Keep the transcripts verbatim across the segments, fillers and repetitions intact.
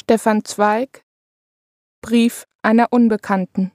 Stefan Zweig, Brief einer Unbekannten.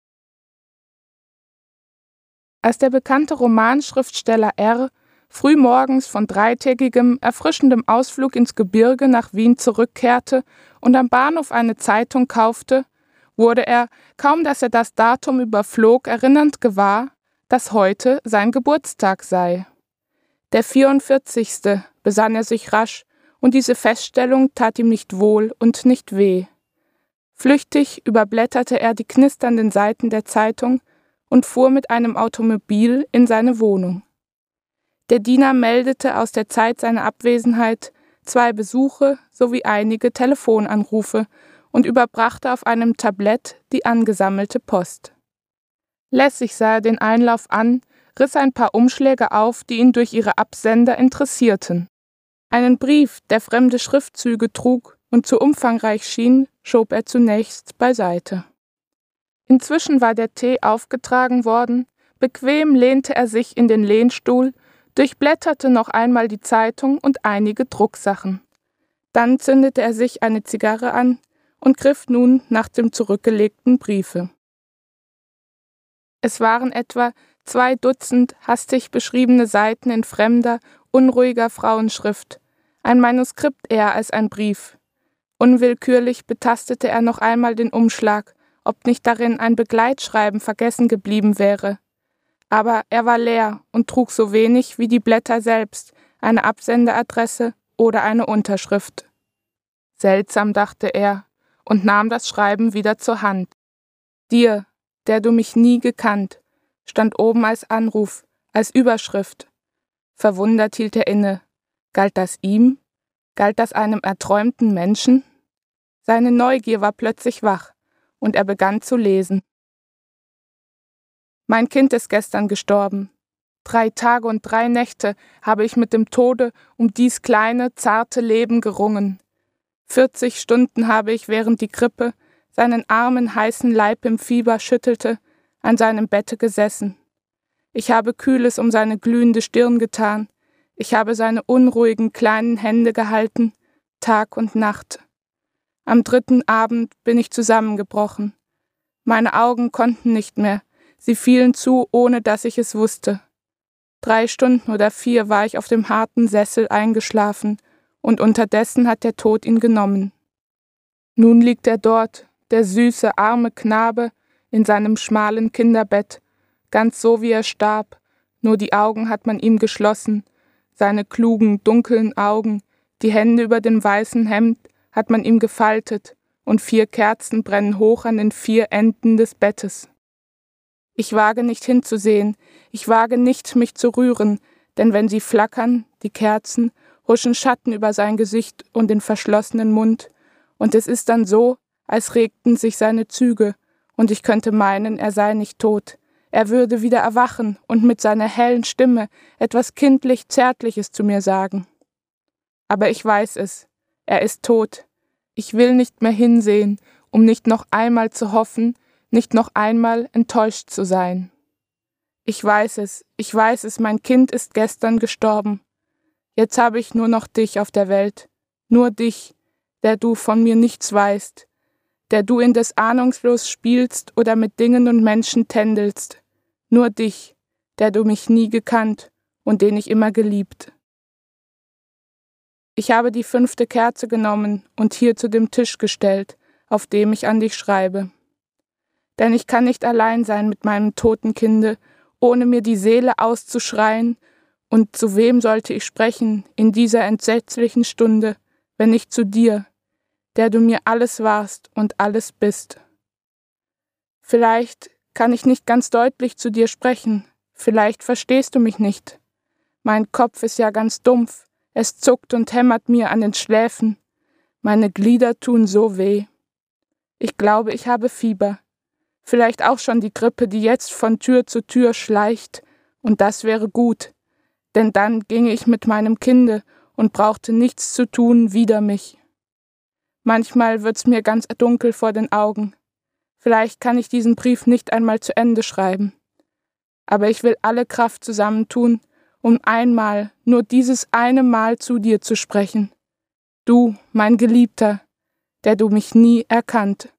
Als der bekannte Romanschriftsteller R. frühmorgens von dreitägigem, erfrischendem Ausflug ins Gebirge nach Wien zurückkehrte und am Bahnhof eine Zeitung kaufte, wurde er, kaum dass er das Datum überflog, erinnernd gewahr, dass heute sein Geburtstag sei. Der vierundvierzigste, besann er sich rasch, und diese Feststellung tat ihm nicht wohl und nicht weh. Flüchtig überblätterte er die knisternden Seiten der Zeitung und fuhr mit einem Automobil in seine Wohnung. Der Diener meldete aus der Zeit seiner Abwesenheit zwei Besuche sowie einige Telefonanrufe und überbrachte auf einem Tablett die angesammelte Post. Lässig sah er den Einlauf an, riss ein paar Umschläge auf, die ihn durch ihre Absender interessierten. Einen Brief, der fremde Schriftzüge trug und zu umfangreich schien, schob er zunächst beiseite. Inzwischen war der Tee aufgetragen worden, bequem lehnte er sich in den Lehnstuhl, durchblätterte noch einmal die Zeitung und einige Drucksachen. Dann zündete er sich eine Zigarre an und griff nun nach dem zurückgelegten Briefe. Es waren etwa zwei Dutzend hastig beschriebene Seiten in fremder, unruhiger Frauenschrift, ein Manuskript eher als ein Brief. Unwillkürlich betastete er noch einmal den Umschlag, ob nicht darin ein Begleitschreiben vergessen geblieben wäre. Aber er war leer und trug so wenig wie die Blätter selbst, eine Absenderadresse oder eine Unterschrift. Seltsam, dachte er, und nahm das Schreiben wieder zur Hand. Dir, der du mich nie gekannt, stand oben als Anruf, als Überschrift. Verwundert hielt er inne. Galt das ihm? Galt das einem erträumten Menschen? Seine Neugier war plötzlich wach, und er begann zu lesen. Mein Kind ist gestern gestorben. Drei Tage und drei Nächte habe ich mit dem Tode um dies kleine, zarte Leben gerungen. Vierzig Stunden habe ich, während die Grippe seinen armen, heißen Leib im Fieber schüttelte, an seinem Bette gesessen. Ich habe Kühles um seine glühende Stirn getan, ich habe seine unruhigen kleinen Hände gehalten, Tag und Nacht. Am dritten Abend bin ich zusammengebrochen. Meine Augen konnten nicht mehr, sie fielen zu, ohne dass ich es wusste. Drei Stunden oder vier war ich auf dem harten Sessel eingeschlafen, und unterdessen hat der Tod ihn genommen. Nun liegt er dort, der süße, arme Knabe, in seinem schmalen Kinderbett, ganz so wie er starb, nur die Augen hat man ihm geschlossen, seine klugen, dunklen Augen, die Hände über dem weißen Hemd hat man ihm gefaltet, und vier Kerzen brennen hoch an den vier Enden des Bettes. Ich wage nicht hinzusehen, ich wage nicht, mich zu rühren, denn wenn sie flackern, die Kerzen, huschen Schatten über sein Gesicht und den verschlossenen Mund, und es ist dann so, als regten sich seine Züge, und ich könnte meinen, er sei nicht tot. Er würde wieder erwachen und mit seiner hellen Stimme etwas kindlich Zärtliches zu mir sagen. Aber ich weiß es, er ist tot. Ich will nicht mehr hinsehen, um nicht noch einmal zu hoffen, nicht noch einmal enttäuscht zu sein. Ich weiß es, ich weiß es, mein Kind ist gestern gestorben. Jetzt habe ich nur noch dich auf der Welt, nur dich, der du von mir nichts weißt, der du indes ahnungslos spielst oder mit Dingen und Menschen tändelst, nur dich, der du mich nie gekannt und den ich immer geliebt. Ich habe die fünfte Kerze genommen und hier zu dem Tisch gestellt, auf dem ich an dich schreibe. Denn ich kann nicht allein sein mit meinem toten Kinde, ohne mir die Seele auszuschreien, und zu wem sollte ich sprechen in dieser entsetzlichen Stunde, wenn nicht zu dir, der du mir alles warst und alles bist. Vielleicht kann ich nicht ganz deutlich zu dir sprechen, vielleicht verstehst du mich nicht. Mein Kopf ist ja ganz dumpf, es zuckt und hämmert mir an den Schläfen, meine Glieder tun so weh. Ich glaube, ich habe Fieber, vielleicht auch schon die Grippe, die jetzt von Tür zu Tür schleicht, und das wäre gut, denn dann ginge ich mit meinem Kinde und brauchte nichts zu tun wider mich. Manchmal wird's mir ganz dunkel vor den Augen. Vielleicht kann ich diesen Brief nicht einmal zu Ende schreiben. Aber ich will alle Kraft zusammentun, um einmal, nur dieses eine Mal zu dir zu sprechen. Du, mein Geliebter, der du mich nie erkannt.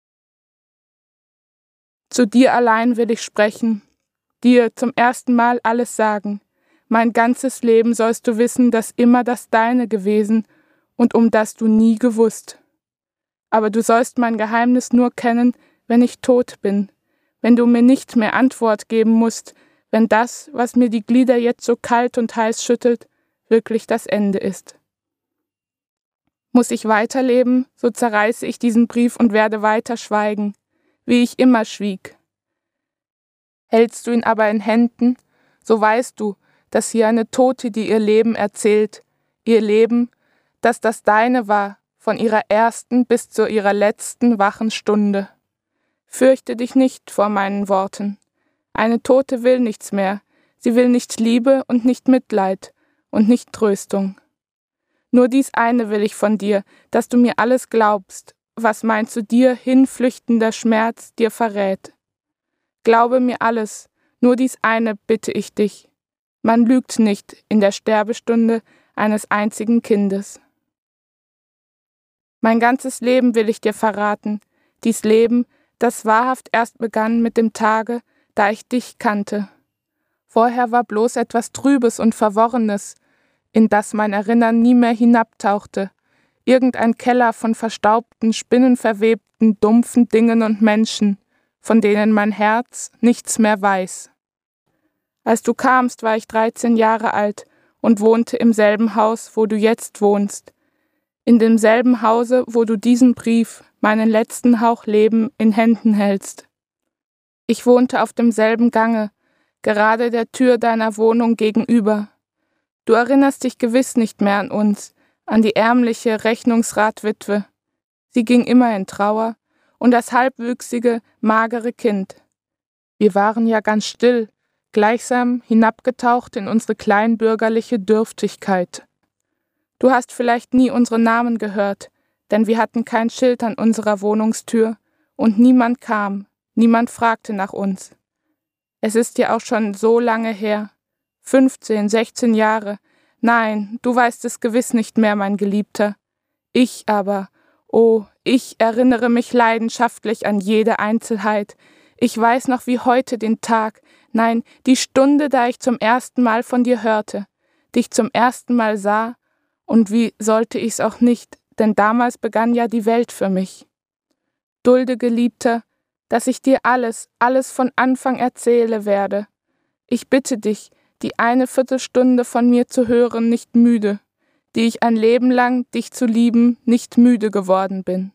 Zu dir allein will ich sprechen, dir zum ersten Mal alles sagen. Mein ganzes Leben sollst du wissen, dass immer das Deine gewesen und um das du nie gewusst. Aber du sollst mein Geheimnis nur kennen, wenn ich tot bin, wenn du mir nicht mehr Antwort geben musst, wenn das, was mir die Glieder jetzt so kalt und heiß schüttelt, wirklich das Ende ist. Muss ich weiterleben, so zerreiße ich diesen Brief und werde weiter schweigen, wie ich immer schwieg. Hältst du ihn aber in Händen, so weißt du, dass hier eine Tote dir ihr Leben erzählt, ihr Leben, dass das deine war, von ihrer ersten bis zu ihrer letzten wachen Stunde. Fürchte dich nicht vor meinen Worten. Eine Tote will nichts mehr, sie will nicht Liebe und nicht Mitleid und nicht Tröstung. Nur dies eine will ich von dir, dass du mir alles glaubst, was mein zu dir hinflüchtender Schmerz dir verrät. Glaube mir alles, nur dies eine bitte ich dich. Man lügt nicht in der Sterbestunde eines einzigen Kindes. Mein ganzes Leben will ich dir verraten, dies Leben, das wahrhaft erst begann mit dem Tage, da ich dich kannte. Vorher war bloß etwas Trübes und Verworrenes, in das mein Erinnern nie mehr hinabtauchte, irgendein Keller von verstaubten, spinnenverwebten, dumpfen Dingen und Menschen, von denen mein Herz nichts mehr weiß. Als du kamst, war ich dreizehn Jahre alt und wohnte im selben Haus, wo du jetzt wohnst, in demselben Hause, wo du diesen Brief, meinen letzten Hauch Leben, in Händen hältst. Ich wohnte auf demselben Gange, gerade der Tür deiner Wohnung gegenüber. Du erinnerst dich gewiss nicht mehr an uns, an die ärmliche Rechnungsratwitwe. Sie ging immer in Trauer, und das halbwüchsige, magere Kind. Wir waren ja ganz still, gleichsam hinabgetaucht in unsere kleinbürgerliche Dürftigkeit. Du hast vielleicht nie unsere Namen gehört, denn wir hatten kein Schild an unserer Wohnungstür, und niemand kam, niemand fragte nach uns. Es ist ja auch schon so lange her, fünfzehn, sechzehn Jahre, nein, du weißt es gewiss nicht mehr, mein Geliebter. Ich aber, oh, ich erinnere mich leidenschaftlich an jede Einzelheit. Ich weiß noch wie heute den Tag, nein, die Stunde, da ich zum ersten Mal von dir hörte, dich zum ersten Mal sah, und wie sollte ich's auch nicht, denn damals begann ja die Welt für mich. Dulde, Geliebter, dass ich dir alles, alles von Anfang erzähle werde. Ich bitte dich, die eine Viertelstunde von mir zu hören, nicht müde, die ich ein Leben lang, dich zu lieben, nicht müde geworden bin.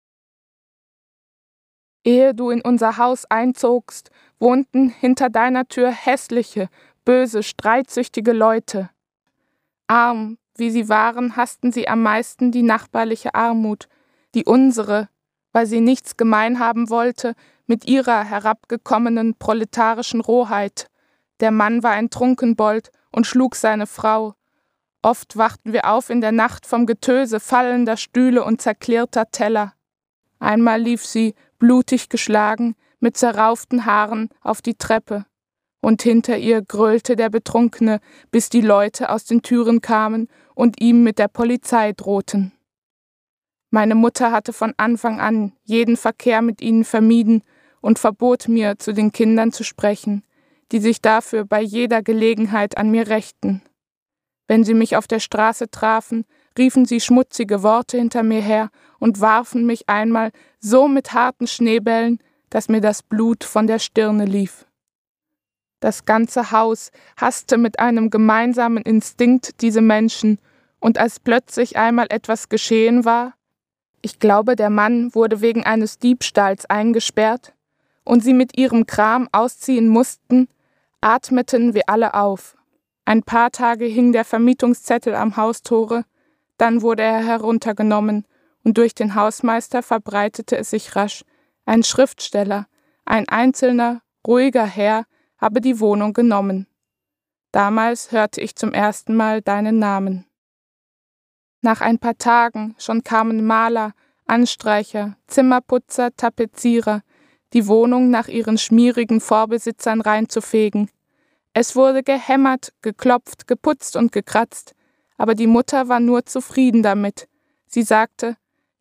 Ehe du in unser Haus einzogst, wohnten hinter deiner Tür hässliche, böse, streitsüchtige Leute. Arm, wie sie waren, hassten sie am meisten die nachbarliche Armut, die unsere, weil sie nichts gemein haben wollte mit ihrer herabgekommenen proletarischen Rohheit. Der Mann war ein Trunkenbold und schlug seine Frau. Oft wachten wir auf in der Nacht vom Getöse fallender Stühle und zerklirrter Teller. Einmal lief sie, blutig geschlagen, mit zerrauften Haaren auf die Treppe, und hinter ihr gröhlte der Betrunkene, bis die Leute aus den Türen kamen und ihm mit der Polizei drohten. Meine Mutter hatte von Anfang an jeden Verkehr mit ihnen vermieden und verbot mir, zu den Kindern zu sprechen, die sich dafür bei jeder Gelegenheit an mir rächten. Wenn sie mich auf der Straße trafen, riefen sie schmutzige Worte hinter mir her und warfen mich einmal so mit harten Schneebällen, dass mir das Blut von der Stirne lief. Das ganze Haus hasste mit einem gemeinsamen Instinkt diese Menschen, und als plötzlich einmal etwas geschehen war, ich glaube, der Mann wurde wegen eines Diebstahls eingesperrt, und sie mit ihrem Kram ausziehen mussten, atmeten wir alle auf. Ein paar Tage hing der Vermietungszettel am Haustore, dann wurde er heruntergenommen, und durch den Hausmeister verbreitete es sich rasch, ein Schriftsteller, ein einzelner, ruhiger Herr, habe die Wohnung genommen. Damals hörte ich zum ersten Mal deinen Namen. Nach ein paar Tagen schon kamen Maler, Anstreicher, Zimmerputzer, Tapezierer, die Wohnung nach ihren schmierigen Vorbesitzern reinzufegen. Es wurde gehämmert, geklopft, geputzt und gekratzt, aber die Mutter war nur zufrieden damit. Sie sagte,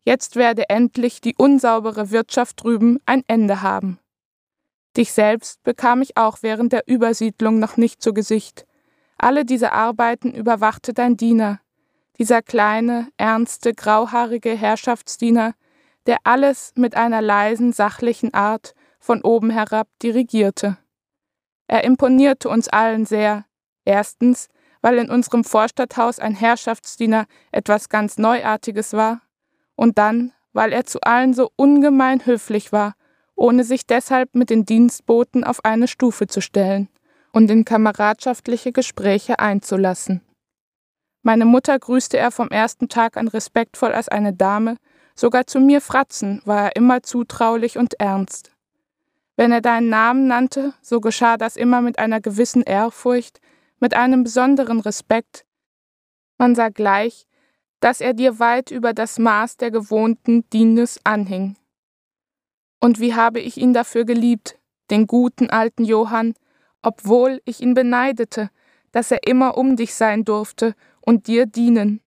Jetzt werde endlich die unsaubere Wirtschaft drüben ein Ende haben. Dich selbst bekam ich auch während der Übersiedlung noch nicht zu Gesicht. Alle diese Arbeiten überwachte dein Diener, dieser kleine, ernste, grauhaarige Herrschaftsdiener, der alles mit einer leisen, sachlichen Art von oben herab dirigierte. Er imponierte uns allen sehr, erstens, weil in unserem Vorstadthaus ein Herrschaftsdiener etwas ganz Neuartiges war, und dann, weil er zu allen so ungemein höflich war, ohne sich deshalb mit den Dienstboten auf eine Stufe zu stellen und in kameradschaftliche Gespräche einzulassen. Meine Mutter grüßte er vom ersten Tag an respektvoll als eine Dame, sogar zu mir Fratzen war er immer zutraulich und ernst. Wenn er deinen Namen nannte, so geschah das immer mit einer gewissen Ehrfurcht, mit einem besonderen Respekt. Man sah gleich, dass er dir weit über das Maß der gewohnten Dienes anhing. Und wie habe ich ihn dafür geliebt, den guten alten Johann, obwohl ich ihn beneidete, dass er immer um dich sein durfte und dir dienen.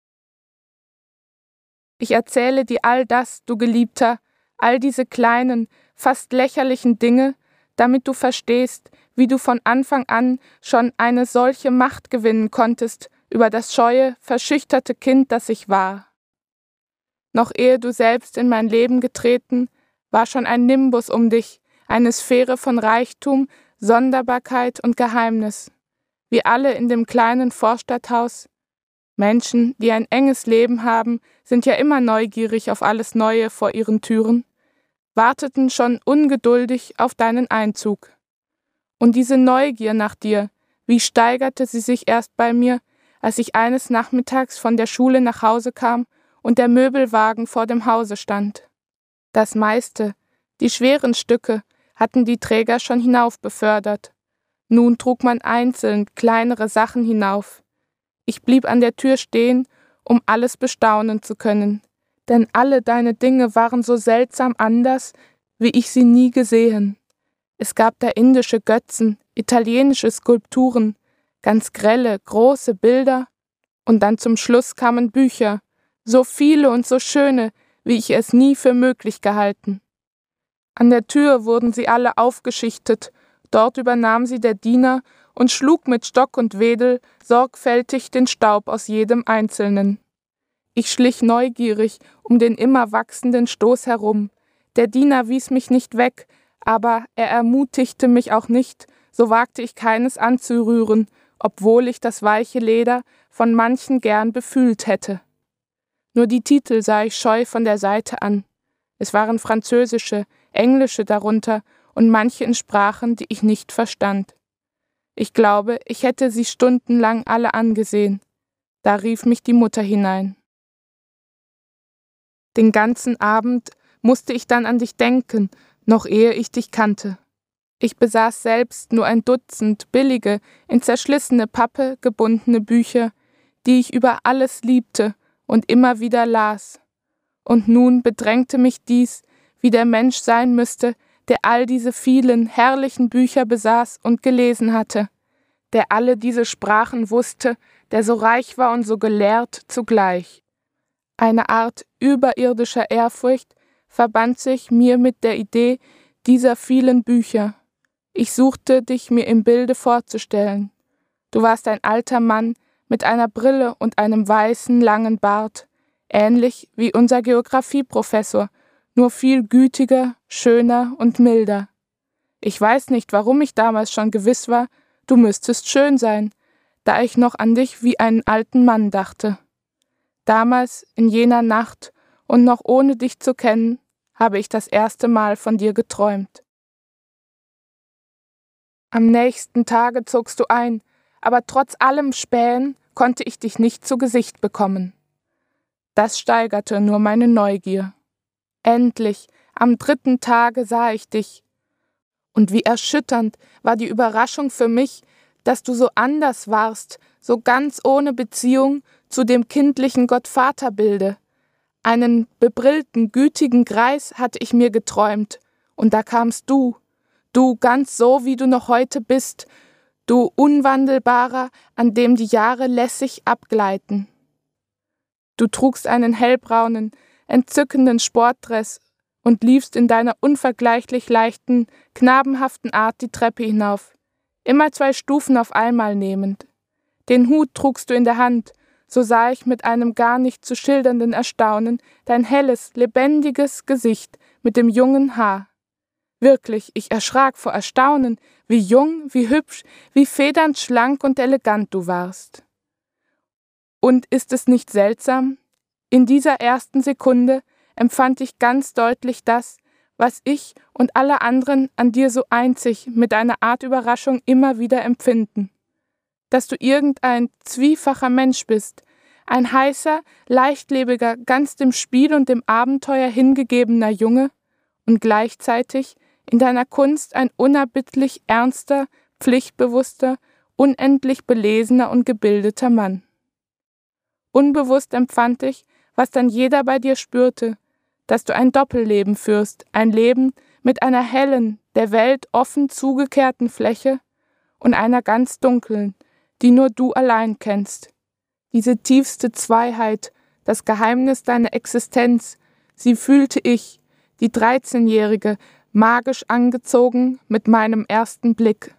Ich erzähle dir all das, du Geliebter, all diese kleinen, fast lächerlichen Dinge, damit du verstehst, wie du von Anfang an schon eine solche Macht gewinnen konntest über das scheue, verschüchterte Kind, das ich war. Noch ehe du selbst in mein Leben getreten, war schon ein Nimbus um dich, eine Sphäre von Reichtum, Sonderbarkeit und Geheimnis. Wir alle in dem kleinen Vorstadthaus. Menschen, die ein enges Leben haben, sind ja immer neugierig auf alles Neue vor ihren Türen, warteten schon ungeduldig auf deinen Einzug. Und diese Neugier nach dir, wie steigerte sie sich erst bei mir, als ich eines Nachmittags von der Schule nach Hause kam und der Möbelwagen vor dem Hause stand. Das meiste, die schweren Stücke, hatten die Träger schon hinaufbefördert. Nun trug man einzeln kleinere Sachen hinauf. Ich blieb an der Tür stehen, um alles bestaunen zu können, denn alle deine Dinge waren so seltsam anders, wie ich sie nie gesehen. Es gab da indische Götzen, italienische Skulpturen, ganz grelle, große Bilder, und dann zum Schluss kamen Bücher, so viele und so schöne, wie ich es nie für möglich gehalten. An der Tür wurden sie alle aufgeschichtet, dort übernahm sie der Diener und schlug mit Stock und Wedel sorgfältig den Staub aus jedem Einzelnen. Ich schlich neugierig um den immer wachsenden Stoß herum. Der Diener wies mich nicht weg, aber er ermutigte mich auch nicht, so wagte ich keines anzurühren, obwohl ich das weiche Leder von manchen gern befühlt hätte. Nur die Titel sah ich scheu von der Seite an. Es waren französische, englische darunter und manche in Sprachen, die ich nicht verstand. Ich glaube, ich hätte sie stundenlang alle angesehen. Da rief mich die Mutter hinein. Den ganzen Abend musste ich dann an dich denken, noch ehe ich dich kannte. Ich besaß selbst nur ein Dutzend billige, in zerschlissene Pappe gebundene Bücher, die ich über alles liebte und immer wieder las. Und nun bedrängte mich dies, wie der Mensch sein müsste, der all diese vielen, herrlichen Bücher besaß und gelesen hatte, der alle diese Sprachen wusste, der so reich war und so gelehrt zugleich. Eine Art überirdischer Ehrfurcht verband sich mir mit der Idee dieser vielen Bücher. Ich suchte, dich mir im Bilde vorzustellen. Du warst ein alter Mann mit einer Brille und einem weißen, langen Bart, ähnlich wie unser Geographieprofessor, nur viel gütiger, schöner und milder. Ich weiß nicht, warum ich damals schon gewiss war, du müsstest schön sein, da ich noch an dich wie einen alten Mann dachte. Damals, in jener Nacht und noch ohne dich zu kennen, habe ich das erste Mal von dir geträumt. Am nächsten Tage zogst du ein, aber trotz allem Spähen konnte ich dich nicht zu Gesicht bekommen. Das steigerte nur meine Neugier. Endlich, am dritten Tage sah ich dich. Und wie erschütternd war die Überraschung für mich, dass du so anders warst, so ganz ohne Beziehung zu dem kindlichen Gottvaterbilde. Einen bebrillten, gütigen Greis hatte ich mir geträumt, und da kamst du, du ganz so, wie du noch heute bist, du Unwandelbarer, an dem die Jahre lässig abgleiten. Du trugst einen hellbraunen, entzückenden Sportdress und liefst in deiner unvergleichlich leichten, knabenhaften Art die Treppe hinauf, immer zwei Stufen auf einmal nehmend. Den Hut trugst du in der Hand, so sah ich mit einem gar nicht zu schildernden Erstaunen dein helles, lebendiges Gesicht mit dem jungen Haar. Wirklich, ich erschrak vor Erstaunen, wie jung, wie hübsch, wie federnd schlank und elegant du warst. Und ist es nicht seltsam? In dieser ersten Sekunde empfand ich ganz deutlich das, was ich und alle anderen an dir so einzig mit einer Art Überraschung immer wieder empfinden. Dass du irgendein zwiefacher Mensch bist, ein heißer, leichtlebiger, ganz dem Spiel und dem Abenteuer hingegebener Junge und gleichzeitig in deiner Kunst ein unerbittlich ernster, pflichtbewusster, unendlich belesener und gebildeter Mann. Unbewusst empfand ich, was dann jeder bei dir spürte, dass du ein Doppelleben führst, ein Leben mit einer hellen, der Welt offen zugekehrten Fläche und einer ganz dunklen, die nur du allein kennst. Diese tiefste Zweiheit, das Geheimnis deiner Existenz, sie fühlte ich, die dreizehnjährige, magisch angezogen mit meinem ersten Blick.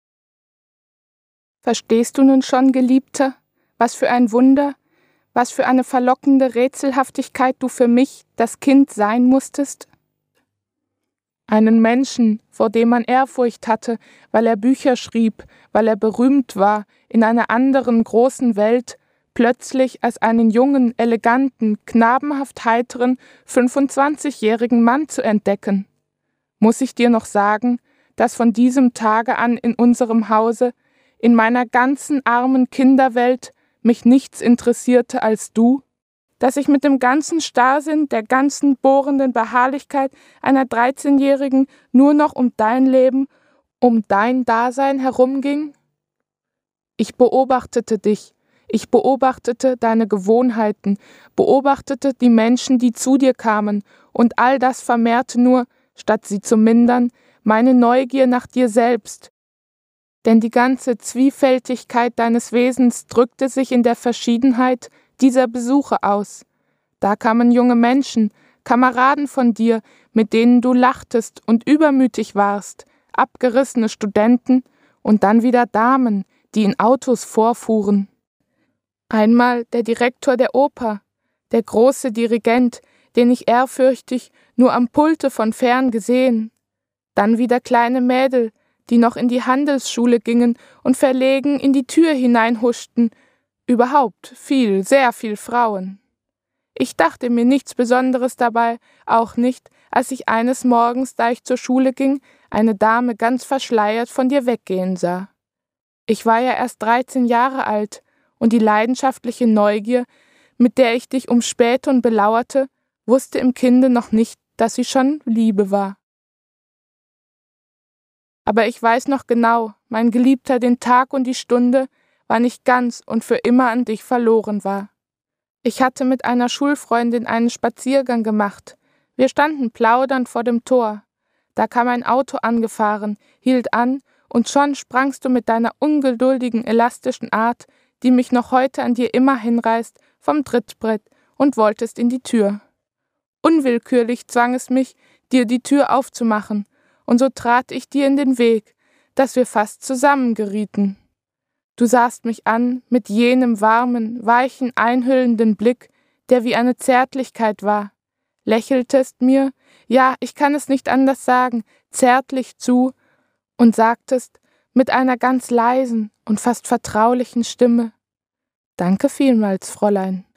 Verstehst du nun schon, Geliebter, was für ein Wunder, was für eine verlockende Rätselhaftigkeit du für mich, das Kind, sein musstest? Einen Menschen, vor dem man Ehrfurcht hatte, weil er Bücher schrieb, weil er berühmt war, in einer anderen großen Welt, plötzlich als einen jungen, eleganten, knabenhaft heiteren, fünfundzwanzigjährigen Mann zu entdecken. Muss ich dir noch sagen, dass von diesem Tage an in unserem Hause, in meiner ganzen armen Kinderwelt, mich nichts interessierte als du? Dass ich mit dem ganzen Starrsinn, der ganzen bohrenden Beharrlichkeit einer dreizehnjährigen nur noch um dein Leben, um dein Dasein herumging? Ich beobachtete dich, ich beobachtete deine Gewohnheiten, beobachtete die Menschen, die zu dir kamen, und all das vermehrte nur, statt sie zu mindern, meine Neugier nach dir selbst. Denn die ganze Zwiefältigkeit deines Wesens drückte sich in der Verschiedenheit dieser Besuche aus. Da kamen junge Menschen, Kameraden von dir, mit denen du lachtest und übermütig warst, abgerissene Studenten und dann wieder Damen, die in Autos vorfuhren. Einmal der Direktor der Oper, der große Dirigent, den ich ehrfürchtig nur am Pulte von fern gesehen. Dann wieder kleine Mädel, die noch in die Handelsschule gingen und verlegen in die Tür hineinhuschten, überhaupt viel, sehr viel Frauen. Ich dachte mir nichts Besonderes dabei, auch nicht, als ich eines Morgens, da ich zur Schule ging, eine Dame ganz verschleiert von dir weggehen sah. Ich war ja erst dreizehn Jahre alt, und die leidenschaftliche Neugier, mit der ich dich umspähte und belauerte, wusste im Kinde noch nicht, dass sie schon Liebe war. Aber ich weiß noch genau, mein Geliebter, den Tag und die Stunde, wann ich ganz und für immer an dich verloren war. Ich hatte mit einer Schulfreundin einen Spaziergang gemacht. Wir standen plaudernd vor dem Tor. Da kam ein Auto angefahren, hielt an, und schon sprangst du mit deiner ungeduldigen, elastischen Art, die mich noch heute an dir immer hinreißt, vom Trittbrett und wolltest in die Tür. Unwillkürlich zwang es mich, dir die Tür aufzumachen, und so trat ich dir in den Weg, dass wir fast zusammengerieten. Du sahst mich an mit jenem warmen, weichen, einhüllenden Blick, der wie eine Zärtlichkeit war, lächeltest mir, ja, ich kann es nicht anders sagen, zärtlich zu, und sagtest mit einer ganz leisen und fast vertraulichen Stimme: »Danke vielmals, Fräulein.«